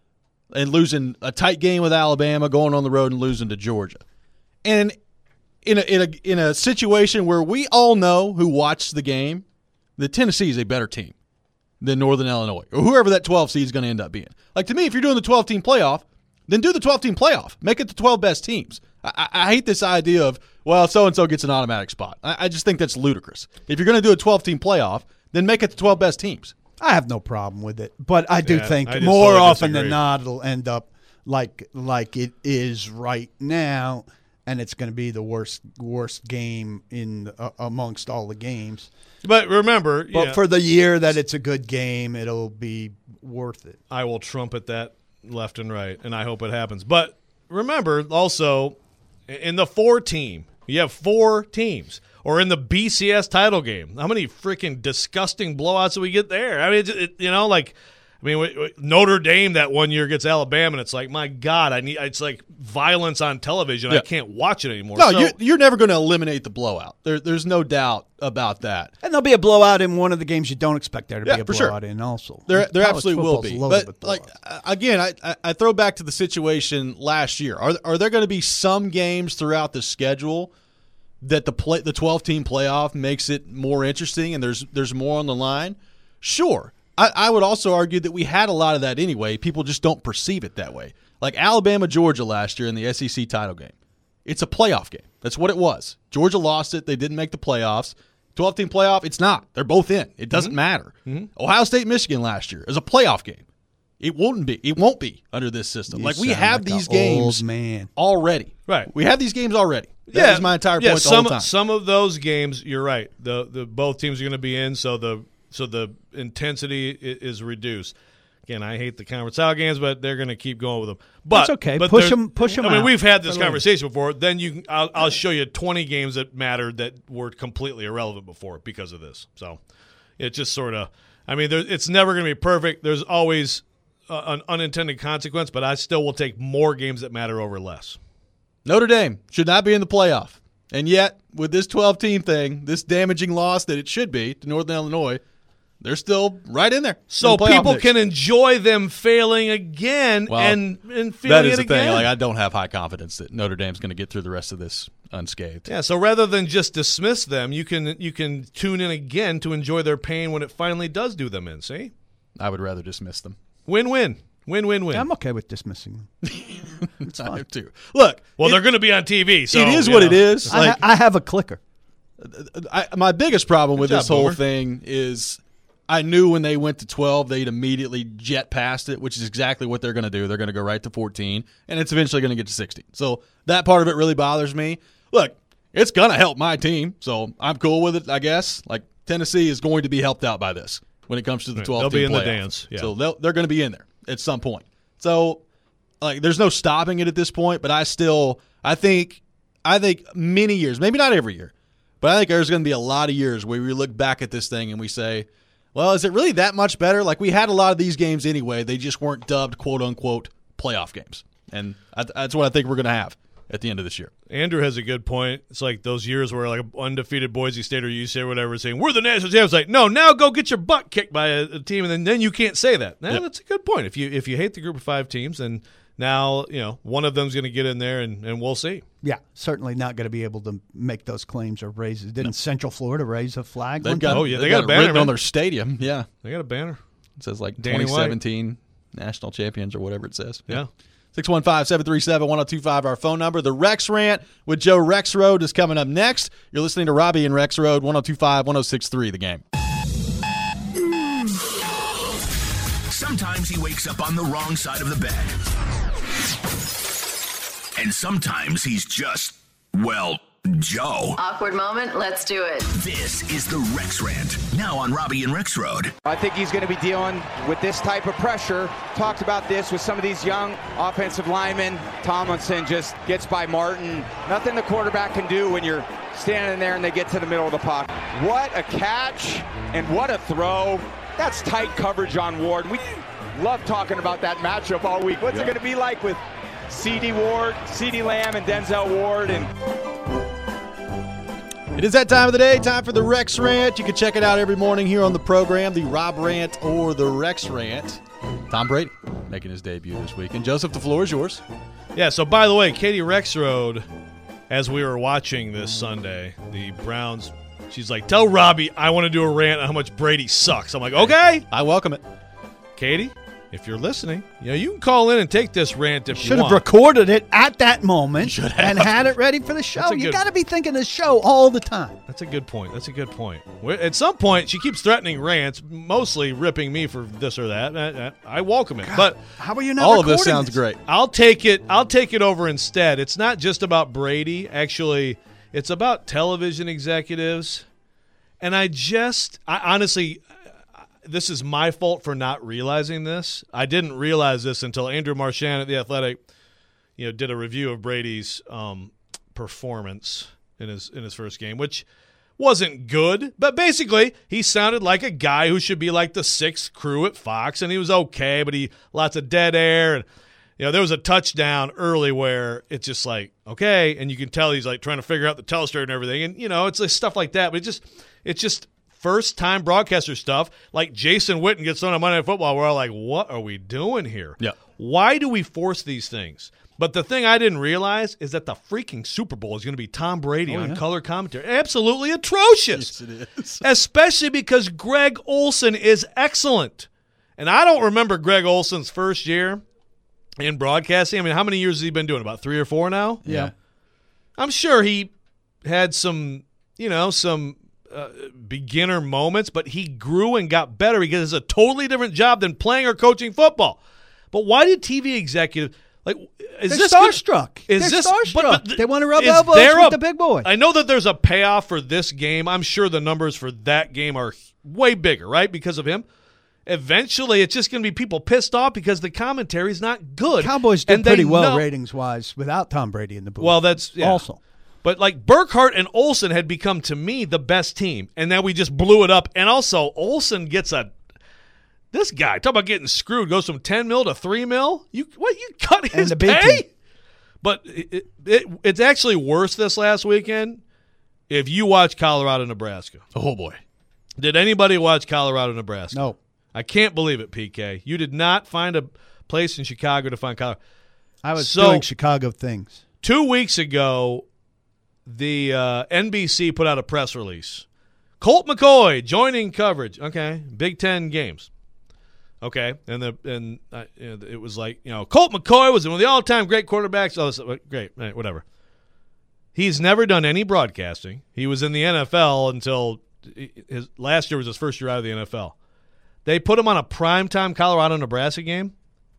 Speaker 1: and losing a tight game with Alabama, going on the road and losing to Georgia. And in a in a in a situation where we all know who watched the game, that Tennessee is a better team than Northern Illinois or whoever that twelve seed is going to end up being. Like, to me, if you're doing the twelve-team playoff, then do the twelve-team playoff. Make it the twelve best teams. I, I hate this idea of, well, so-and-so gets an automatic spot. I, I just think that's ludicrous. If you're going to do a twelve-team playoff, then make it the twelve best teams.
Speaker 3: I have no problem with it, but I do
Speaker 2: Yeah,
Speaker 3: think
Speaker 2: I just
Speaker 3: more
Speaker 2: totally
Speaker 3: often
Speaker 2: disagree.
Speaker 3: than not it'll end up like like it is right now, and it's going to be the worst worst game in uh, amongst all the games.
Speaker 2: But remember,
Speaker 3: But
Speaker 2: yeah,
Speaker 3: for the year that it's a good game, it'll be worth it.
Speaker 2: I will trumpet that left and right, and I hope it happens. But remember, also, in the four team, you have four teams. Or in the B C S title game, how many freaking disgusting blowouts do we get there? I mean, it, it, you know, like, I mean, w- w- Notre Dame that one year gets Alabama, and it's like, my God, I need. It's like violence on television.
Speaker 1: Yeah.
Speaker 2: I can't watch it anymore.
Speaker 1: No,
Speaker 2: So-
Speaker 1: you're, you're never going to eliminate the blowout. There, there's no doubt about that.
Speaker 3: And there'll be a blowout in one of the games you don't expect there to
Speaker 1: Yeah,
Speaker 3: be a
Speaker 1: for sure.
Speaker 3: blowout in also.
Speaker 1: There, there
Speaker 3: College
Speaker 1: absolutely will
Speaker 3: football's
Speaker 1: be.
Speaker 3: loaded
Speaker 1: But
Speaker 3: with
Speaker 1: like
Speaker 3: blowouts.
Speaker 1: uh, again, I, I I throw back to the situation last year. Are are there going to be some games throughout the schedule that the play the twelve team playoff makes it more interesting and there's there's more on the line? Sure. I, I would also argue that we had a lot of that anyway. People just don't perceive it that way. Like Alabama, Georgia last year in the S E C title game. It's a playoff game. That's what it was. Georgia lost it. They didn't make the playoffs. twelve-team playoff, it's not. They're both in. It doesn't mm-hmm. matter. Mm-hmm. Ohio State, Michigan last year is a playoff game. It won't be. It won't be under this system.
Speaker 3: You
Speaker 1: like we
Speaker 3: sound
Speaker 1: have
Speaker 3: like
Speaker 1: these
Speaker 3: an
Speaker 1: games
Speaker 3: old man.
Speaker 1: already.
Speaker 2: Right.
Speaker 1: We have these games already. That
Speaker 2: yeah,
Speaker 1: is my entire
Speaker 2: yeah,
Speaker 1: point the
Speaker 2: some,
Speaker 1: whole time.
Speaker 2: Some of those games, you're right. The the both teams are going to be in, so the so the intensity is, is reduced. Again, I hate the conference out games, but they're going to keep going with them. But
Speaker 3: That's okay.
Speaker 2: But
Speaker 3: Push
Speaker 2: there-
Speaker 3: 'em- push 'em
Speaker 2: I mean,
Speaker 3: out.
Speaker 2: we've had this
Speaker 3: They're
Speaker 2: conversation before. Then you, can, I'll, I'll show you twenty games that mattered that were completely irrelevant before because of this. So it just sort of. I mean, there, it's never going to be perfect. There's always uh, an unintended consequence, but I still will take more games that matter over less.
Speaker 1: Notre Dame should not be in the playoff. And yet, with this twelve-team thing, this damaging loss that it should be to Northern Illinois, they're still right in there.
Speaker 2: So
Speaker 1: in the playoff
Speaker 2: people
Speaker 1: mix.
Speaker 2: can enjoy them failing again
Speaker 1: Well,
Speaker 2: and, and feeling
Speaker 1: That is
Speaker 2: it
Speaker 1: the
Speaker 2: again.
Speaker 1: thing. Like, I don't have high confidence that Notre Dame's going to get through the rest of this unscathed.
Speaker 2: Yeah, so rather than just dismiss them, you can you can tune in again to enjoy their pain when it finally does do them in, see?
Speaker 1: I would rather dismiss them.
Speaker 2: Win-win. Win-win-win.
Speaker 3: I'm okay with dismissing them.
Speaker 1: It's fine too. Look,
Speaker 2: well,
Speaker 1: it,
Speaker 2: they're going to be on T V, so
Speaker 1: it is
Speaker 2: you
Speaker 1: what
Speaker 2: know.
Speaker 1: it is.
Speaker 3: I,
Speaker 1: Like,
Speaker 3: ha- I have a clicker.
Speaker 1: I, my biggest problem with
Speaker 2: Good
Speaker 1: this
Speaker 2: job,
Speaker 1: whole
Speaker 2: Boomer.
Speaker 1: thing is I knew when they went to twelve, they'd immediately jet past it, which is exactly what they're going to do. They're going to go right to fourteen, and it's eventually going to get to sixteen. So that part of it really bothers me. Look, it's going to help my team, so I'm cool with it, I guess. Like, Tennessee is going to be helped out by this when it comes to the
Speaker 2: Right,
Speaker 1: twelve-team
Speaker 2: they'll be in the
Speaker 1: playoff.
Speaker 2: dance, yeah.
Speaker 1: So they'll, they're going to be in there at some point. So, like, there's no stopping it at this point, but I still – I think I think many years, maybe not every year, but I think there's going to be a lot of years where we look back at this thing and we say, well, is it really that much better? Like, we had a lot of these games anyway. They just weren't dubbed, quote-unquote, playoff games. And I, that's what I think we're going to have at the end of this year.
Speaker 2: Andrew has a good point. It's like those years where like undefeated Boise State or U C or whatever is saying, we're the national champions. Like, no, now go get your butt kicked by a, a team, and then, then you can't say that. Now,
Speaker 1: Yep.
Speaker 2: That's a good point. If you if you hate the group of five teams, then now you know one of them's going to get in there, and, and we'll see.
Speaker 3: Yeah, certainly not going to be able to make those claims or raise. Didn't Central Florida raise a flag?
Speaker 1: They've
Speaker 3: one
Speaker 1: got,
Speaker 3: time?
Speaker 2: Oh, yeah,
Speaker 1: they've
Speaker 2: they got
Speaker 1: got
Speaker 2: a
Speaker 1: it
Speaker 2: banner,
Speaker 1: written
Speaker 2: man.
Speaker 1: on their stadium. Yeah.
Speaker 2: They got a banner.
Speaker 1: It says, like,
Speaker 2: Danny
Speaker 1: twenty seventeen national champions or whatever it says.
Speaker 2: Yeah.
Speaker 1: six one five, seven three seven, one oh two five, our phone number. The Rex Rant with Joe Rexroad is coming up next. You're listening to Robbie and Rexroad, one oh two five, one oh six three, The Game.
Speaker 4: Sometimes he wakes up on the wrong side of the bed. And sometimes he's just, well, Joe.
Speaker 5: Awkward moment, let's do it.
Speaker 4: This is the Rex Rant, now on Robbie and Rex Road.
Speaker 6: I think he's going to be dealing with this type of pressure. Talked about this with some of these young offensive linemen. Tomlinson just gets by Martin. Nothing the quarterback can do when you're standing there and they get to the middle of the pocket. What a catch and what a throw. That's tight coverage on Ward. We love talking about that matchup all week. What's yeah. it going to be like with C D Ward, C D Lamb, and Denzel Ward? And
Speaker 1: it is that time of the day, time for the Rex Rant. You can check it out every morning here on the program, the Rob Rant or the Rex Rant. Tom Brady making his debut this week. And Joseph, the floor is yours.
Speaker 2: Yeah, so by the way, Katie Rexroad, as we were watching this Sunday, the Browns, she's like, tell Robbie I want to do a rant on how much Brady sucks. I'm like, okay.
Speaker 1: I welcome it.
Speaker 2: Katie, if you're listening, you know, you can call in and take this rant if you
Speaker 3: Should
Speaker 2: want.
Speaker 3: have recorded it at that moment and had it ready for the show. You got to be thinking of the show all the time.
Speaker 2: That's a good point. That's a good point. At some point, she keeps threatening rants, mostly ripping me for this or that. I, I welcome it.
Speaker 3: God,
Speaker 2: but
Speaker 3: how are you not
Speaker 1: all of this
Speaker 3: recording
Speaker 1: sounds
Speaker 3: this?
Speaker 1: great.
Speaker 2: I'll take it. I'll take it over instead. It's not just about Brady. Actually, it's about television executives. And I just, I honestly, this is my fault for not realizing this. I didn't realize this until Andrew Marchand at The Athletic, you know, did a review of Brady's um, performance in his in his first game, which wasn't good. But basically, he sounded like a guy who should be like the sixth crew at Fox, and he was okay, but he lots of dead air. And, you know, there was a touchdown early where it's just like, okay, and you can tell he's like trying to figure out the telestroke and everything. And, you know, it's like stuff like that. But it just, it's just first-time broadcaster stuff, like Jason Witten gets on on Monday Night Football, we're all like, what are we doing here?
Speaker 1: Yeah.
Speaker 2: Why do we force these things? But the thing I didn't realize is that the freaking Super Bowl is going to be Tom Brady
Speaker 3: oh,
Speaker 2: on
Speaker 3: yeah.
Speaker 2: color commentary. Absolutely atrocious.
Speaker 1: Yes, it is.
Speaker 2: Especially because Greg Olsen is excellent. And I don't remember Greg Olsen's first year in broadcasting. I mean, how many years has he been doing? About three or four now?
Speaker 3: Yeah.
Speaker 2: I'm sure he had some, you know, some uh, beginner moments, but he grew and got better because it's a totally different job than playing or coaching football. But why did T V executives like? Is
Speaker 3: They're
Speaker 2: this
Speaker 3: starstruck.
Speaker 2: Is
Speaker 3: They're
Speaker 2: this
Speaker 3: starstruck.
Speaker 2: but- but
Speaker 3: they want to rub
Speaker 2: is
Speaker 3: elbows
Speaker 2: there
Speaker 3: with
Speaker 2: a-
Speaker 3: the big boy.
Speaker 2: I know that there's a payoff for this game. I'm sure the numbers for that game are way bigger, right? Because of him. Eventually, it's just going to be people pissed off because the commentary is not good.
Speaker 3: Cowboys did
Speaker 2: And they
Speaker 3: pretty well
Speaker 2: know-
Speaker 3: ratings-wise without Tom Brady in the booth.
Speaker 2: Well, that's yeah.
Speaker 3: also.
Speaker 2: But like Burkhardt and Olsen had become to me the best team, and then we just blew it up. And also, Olsen gets a this guy talk about getting screwed. Goes from ten mil to three mil. You what? You cut his
Speaker 3: And the big
Speaker 2: pay?
Speaker 3: team.
Speaker 2: But it, it, it, it's actually worse this last weekend. If you watch Colorado, Nebraska,
Speaker 1: Oh, boy.
Speaker 2: did anybody watch Colorado, Nebraska?
Speaker 3: No.
Speaker 2: I can't believe it, P K. You did not find a place in Chicago to find Colorado.
Speaker 3: I was
Speaker 2: So-
Speaker 3: doing Chicago things.
Speaker 2: Two weeks ago, the uh, N B C put out a press release. Colt McCoy joining coverage. Okay, Big Ten games. Okay, and the and uh, it was like, you know, Colt McCoy was one of the all-time great quarterbacks. Oh, this- great, right, whatever. He's never done any broadcasting. He was in the N F L until his last year was his first year out of the N F L. They put him on a primetime Colorado-Nebraska game.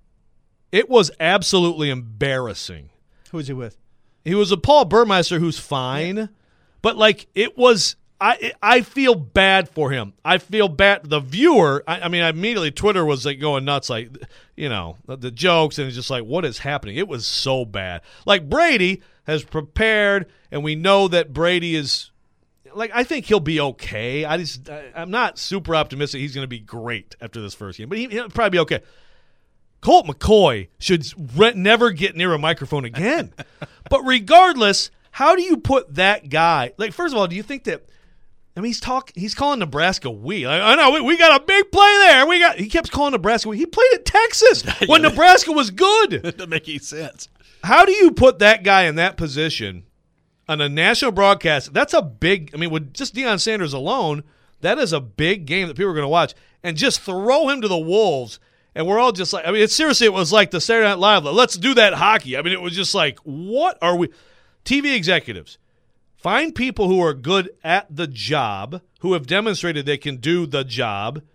Speaker 2: It was absolutely embarrassing.
Speaker 3: Who was he with?
Speaker 2: He was a Paul Burmeister who's fine, yeah. but like it was, I I feel bad for him. I feel bad. The viewer, I, I mean, immediately Twitter was like going nuts, like, you know, the, the jokes, and it's just like, what is happening? It was so bad. Like Brady has prepared, and we know that Brady is, like, I think he'll be okay. I just, I, I'm not super optimistic he's going to be great after this first game, but he, he'll probably be okay. Colt McCoy should re- never get near a microphone again. But regardless, how do you put that guy? Like, first of all, do you think that? I mean, he's talk. He's calling Nebraska we. Like, I know we, we got a big play there. We got. He kept calling Nebraska we. He played at Texas when Nebraska was good.
Speaker 1: That doesn't make any sense.
Speaker 2: How do you put that guy in that position on a national broadcast? That's a big. I mean, with just Deion Sanders alone, that is a big game that people are going to watch, and just throw him to the wolves. And we're all just like, I mean, it seriously, it was like the Saturday Night Live, let's do that hockey. I mean, it was just like, what are we? T V executives, find people who are good at the job, who have demonstrated they can do the job,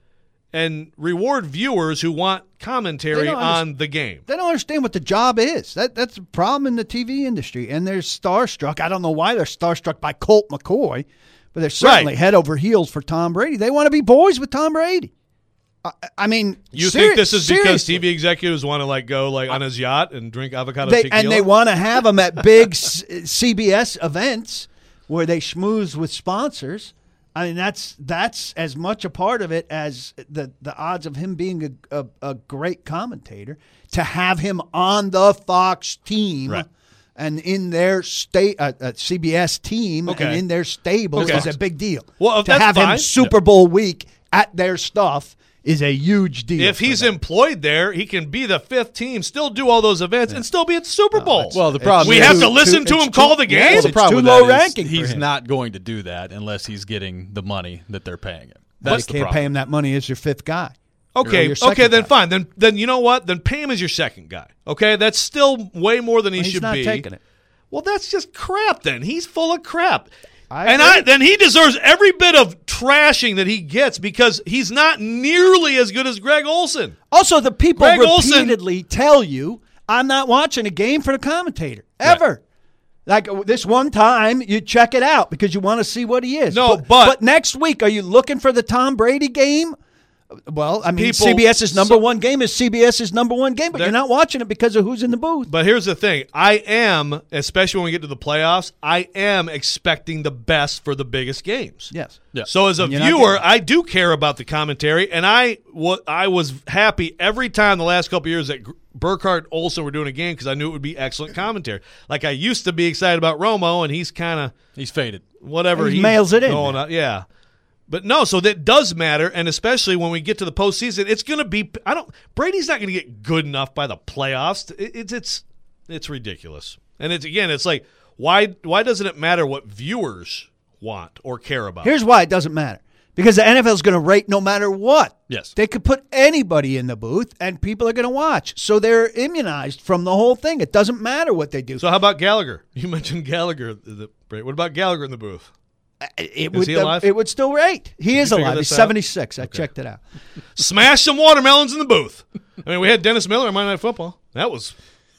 Speaker 2: and reward viewers who want commentary
Speaker 3: They don't
Speaker 2: on the game.
Speaker 3: They don't understand what the job is. That That's a problem in the T V industry. And they're starstruck. I don't know why they're starstruck by Colt McCoy, but they're certainly
Speaker 2: Right.
Speaker 3: head over heels for Tom Brady. They want to be boys with Tom Brady. I, I mean,
Speaker 2: You
Speaker 3: seri-
Speaker 2: think this is because
Speaker 3: seriously.
Speaker 2: T V executives want to like go like on his yacht and drink avocado
Speaker 3: They,
Speaker 2: tequila?
Speaker 3: and they want to have them at big s- C B S events where they schmooze with sponsors. I mean, that's that's as much a part of it as the, the odds of him being a, a, a great commentator. To have him on the Fox team
Speaker 2: Right.
Speaker 3: and in their state, uh, uh, C B S team
Speaker 2: Okay.
Speaker 3: and in their stables
Speaker 2: Okay.
Speaker 3: is a big deal.
Speaker 2: Well,
Speaker 3: to
Speaker 2: that's
Speaker 3: have
Speaker 2: fine.
Speaker 3: him Super Bowl week at their stuff is a huge deal.
Speaker 2: If
Speaker 3: for
Speaker 2: he's
Speaker 3: them.
Speaker 2: employed there, he can be the fifth team, still do all those events, and still be at the Super Bowl.
Speaker 1: Well, the problem
Speaker 2: we
Speaker 1: is
Speaker 2: have to
Speaker 3: too-
Speaker 2: listen
Speaker 3: too-
Speaker 2: to him
Speaker 3: it's
Speaker 2: call
Speaker 3: too-
Speaker 2: the
Speaker 3: yeah,
Speaker 2: game.
Speaker 1: Well, the
Speaker 3: it's
Speaker 1: problem
Speaker 3: too
Speaker 1: with
Speaker 3: low
Speaker 1: that is
Speaker 3: ranking for
Speaker 1: he's
Speaker 3: him.
Speaker 1: not going to do that unless he's getting the money that they're paying him.
Speaker 3: But
Speaker 1: That's
Speaker 3: you
Speaker 1: the
Speaker 3: can't
Speaker 1: problem.
Speaker 3: pay him that money as your fifth guy.
Speaker 2: Okay,
Speaker 3: your second
Speaker 2: okay, then
Speaker 3: guy.
Speaker 2: fine. Then, then you know what? Then pay him as your second guy. Okay, that's still way more than he
Speaker 3: Well, he's
Speaker 2: should
Speaker 3: not
Speaker 2: be.
Speaker 3: taking it.
Speaker 2: Well, that's just crap. Then he's full of crap,
Speaker 3: I
Speaker 2: and
Speaker 3: agree.
Speaker 2: I then he deserves every bit of trashing that he gets because he's not nearly as good as Greg Olsen.
Speaker 3: Also, the people
Speaker 2: Greg Olsen-
Speaker 3: repeatedly tell you, I'm not watching a game for the commentator, ever. Like uh, this one time, you check it out because you want to see what he is.
Speaker 2: No,
Speaker 3: but,
Speaker 2: but-
Speaker 3: next week, are you looking for the Tom Brady game? Well, I mean,
Speaker 2: People-
Speaker 3: CBS's number
Speaker 2: so-
Speaker 3: one game is CBS's number one game, but
Speaker 2: There-
Speaker 3: you're not watching it because of who's in the booth.
Speaker 2: But here's the thing. I am, especially when we get to the playoffs, I am expecting the best for the biggest games.
Speaker 3: Yes.
Speaker 1: Yeah.
Speaker 2: So as a
Speaker 3: And you're not
Speaker 2: viewer,
Speaker 3: getting it.
Speaker 2: I do care about the commentary, and I wa- I was happy every time the last couple of years that Gr- Burkhardt and Olsen were doing a game because I knew it would be excellent commentary. Like I used to be excited about Romo, and he's kind of
Speaker 1: He's faded.
Speaker 2: whatever
Speaker 3: He
Speaker 2: he's
Speaker 3: mails it in
Speaker 2: going
Speaker 3: now.
Speaker 2: on. Yeah. But no, so that does matter, and especially when we get to the postseason, it's going to be. I don't. Brady's not going to get good enough by the playoffs. It, it's it's it's ridiculous, and it's again, it's like why why doesn't it matter what viewers want or care about?
Speaker 3: Here's why it doesn't matter. Because the N F L is going to rate no matter what.
Speaker 1: Yes.
Speaker 3: They could put anybody in the booth, and people are going to watch. So they're immunized from the whole thing. It doesn't matter what they do.
Speaker 2: So how about Gallagher? You mentioned Gallagher. The, what about Gallagher in the booth?
Speaker 3: it,
Speaker 2: Is
Speaker 3: would,
Speaker 2: he alive?
Speaker 3: it would still rate. He is
Speaker 2: figure
Speaker 3: alive.
Speaker 2: this
Speaker 3: He's
Speaker 2: out?
Speaker 3: seventy-six. I checked it out.
Speaker 2: Smash some watermelons in the booth. I mean, we had Dennis Miller on Monday Night Football. That was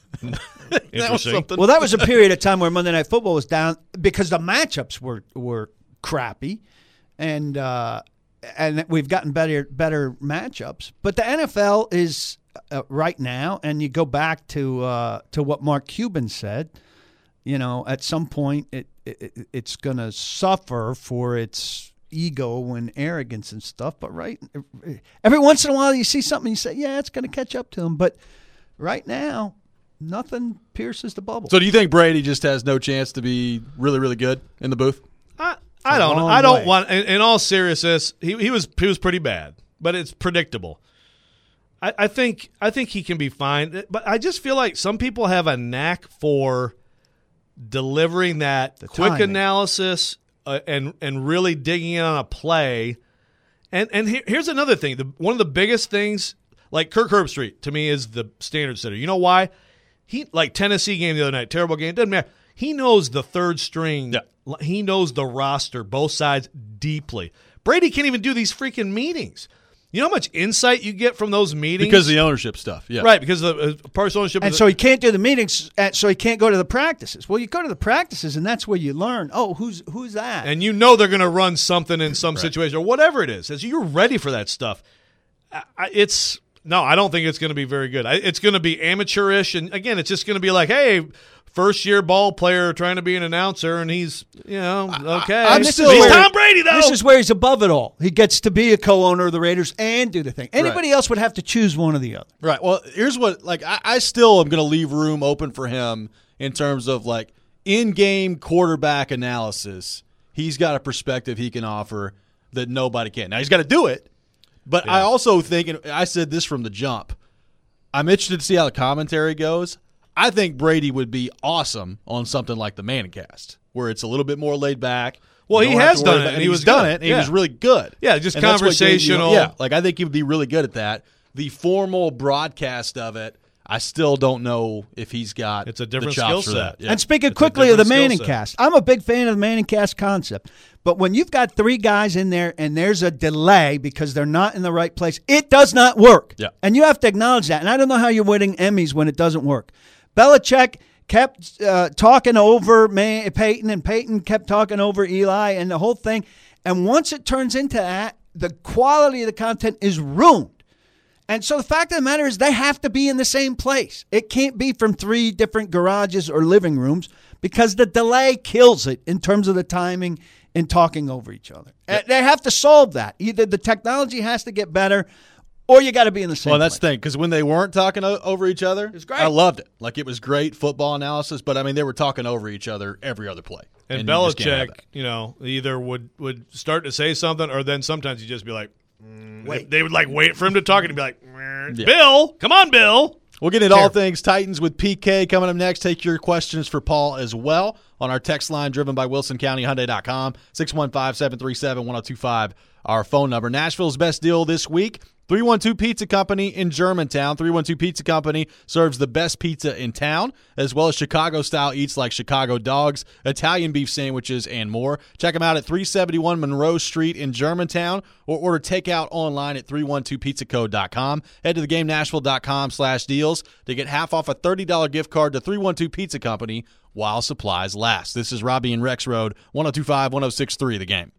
Speaker 2: interesting.
Speaker 1: something.
Speaker 3: Well, that was a period of time where Monday Night Football was down because the matchups were were crappy, and uh, and we've gotten better better matchups. But the N F L is uh, right now, and you go back to uh, to what Mark Cuban said. You know, at some point, it, it it's going to suffer for its ego and arrogance and stuff. But right, every once in a while, you see something, you say, "Yeah, it's going to catch up to him." But right now, nothing pierces the bubble.
Speaker 1: So do you think Brady just has no chance to be really, really good in the booth?
Speaker 2: I, I don't know.
Speaker 3: long
Speaker 2: I don't
Speaker 3: way.
Speaker 2: want. In, in all seriousness, he he was he was pretty bad, but it's predictable. I, I think I think he can be fine, but I just feel like some people have a knack for delivering that quick
Speaker 3: timing.
Speaker 2: analysis uh, and and really digging in on a play. And and here, here's another thing. The, one of the biggest things, like Kirk Herbstreit, to me is the standard setter. You know why? He like Tennessee game the other night, terrible game. Doesn't matter. He knows the third string.
Speaker 1: Yeah.
Speaker 2: He knows the roster, both sides deeply. Brady can't even do these freaking meetings. You know how much insight you get from those meetings
Speaker 1: Because of the ownership stuff. Yeah.
Speaker 2: right? Because of the uh, partial ownership.
Speaker 3: And
Speaker 2: of
Speaker 3: so
Speaker 2: the,
Speaker 3: he can't do the meetings, uh, so he can't go to the practices. Well, you go to the practices, and that's where you learn. Oh, who's who's that?
Speaker 2: and you know they're going to run something in some situation or whatever it is. As you're ready for that stuff. I, I, it's no, I don't think it's going to be very good. I, it's going to be amateurish, and again, it's just going to be like, hey, first year ball player trying to be an announcer, and he's you know okay.
Speaker 1: I'm
Speaker 3: This
Speaker 1: still
Speaker 3: is
Speaker 2: he's
Speaker 3: where-
Speaker 2: Tom Brady though.
Speaker 3: This is where he's above it all. He gets to be a co-owner of the Raiders and do the thing. Anybody else would have to choose one or the other.
Speaker 1: Right. Well, here's what, like, I, I still am going to leave room open for him in terms of, like, in-game quarterback analysis. He's got a perspective he can offer that nobody can. Now, he's got to do it, but I also think, and I said this from the jump, I'm interested to see how the commentary goes. I think Brady would be awesome on something like the Manningcast, where it's a little bit more laid back.
Speaker 2: Well,
Speaker 1: You
Speaker 2: he
Speaker 1: don't have
Speaker 2: has
Speaker 1: to worry
Speaker 2: done it,
Speaker 1: about-
Speaker 2: and he
Speaker 1: he's
Speaker 2: was
Speaker 1: done
Speaker 2: good.
Speaker 1: it, and he
Speaker 2: Yeah.
Speaker 1: was really good.
Speaker 2: Yeah, just
Speaker 1: And that's what gave you-
Speaker 2: conversational.
Speaker 1: yeah, like I think he would be really good at that. The formal broadcast of it, I still don't know if he's got
Speaker 2: It's a different
Speaker 1: the chops
Speaker 2: skill
Speaker 1: for
Speaker 2: set.
Speaker 1: that. Yeah.
Speaker 3: And speaking
Speaker 2: It's a
Speaker 3: quickly of the
Speaker 2: different
Speaker 3: Manning
Speaker 2: skill set.
Speaker 3: cast, I'm a big fan of the Manning cast concept. But when you've got three guys in there and there's a delay because they're not in the right place, it does not work.
Speaker 1: Yeah.
Speaker 3: And you have to acknowledge that. And I don't know how you're winning Emmys when it doesn't work. Belichick kept uh, talking over Man- Peyton, and Peyton kept talking over Eli and the whole thing. And once it turns into that, the quality of the content is ruined. And so the fact of the matter is they have to be in the same place. It can't be from three different garages or living rooms because the delay kills it in terms of the timing and talking over each other. Yep. They have to solve that. Either the technology has to get better or you got to be in the same
Speaker 1: Well, that's
Speaker 3: place.
Speaker 1: the thing, because when they weren't talking o- over each other, it
Speaker 3: was great.
Speaker 1: I loved it. Like, it was great football analysis, but, I mean, they were talking over each other every other play.
Speaker 2: And,
Speaker 1: you just can't have
Speaker 2: Belichick,
Speaker 1: that.
Speaker 2: you know, either would, would start to say something or then sometimes he'd just be like, mm,
Speaker 3: Wait.
Speaker 2: they would like wait for him to talk and he'd be like, "Mm,
Speaker 1: Yeah.
Speaker 2: Bill, come on, Bill.
Speaker 1: We'll get into all things Titans with P K coming up next. Take your questions for Paul as well on our text line driven by Wilson County Hyundai dot com, six one five, seven three seven, one oh two five, our phone number. Nashville's best deal this week, three one two Pizza Company in Germantown. three one two Pizza Company serves the best pizza in town, as well as Chicago-style eats like Chicago dogs, Italian beef sandwiches, and more. Check them out at three seventy-one Monroe Street in Germantown, or order takeout online at three one two pizza co dot com. Head to the game nashville dot com slash deals to get half off a thirty dollars gift card to three one two Pizza Company while supplies last. This is Robbie and Rex Road, one oh two five, one oh six three The Game.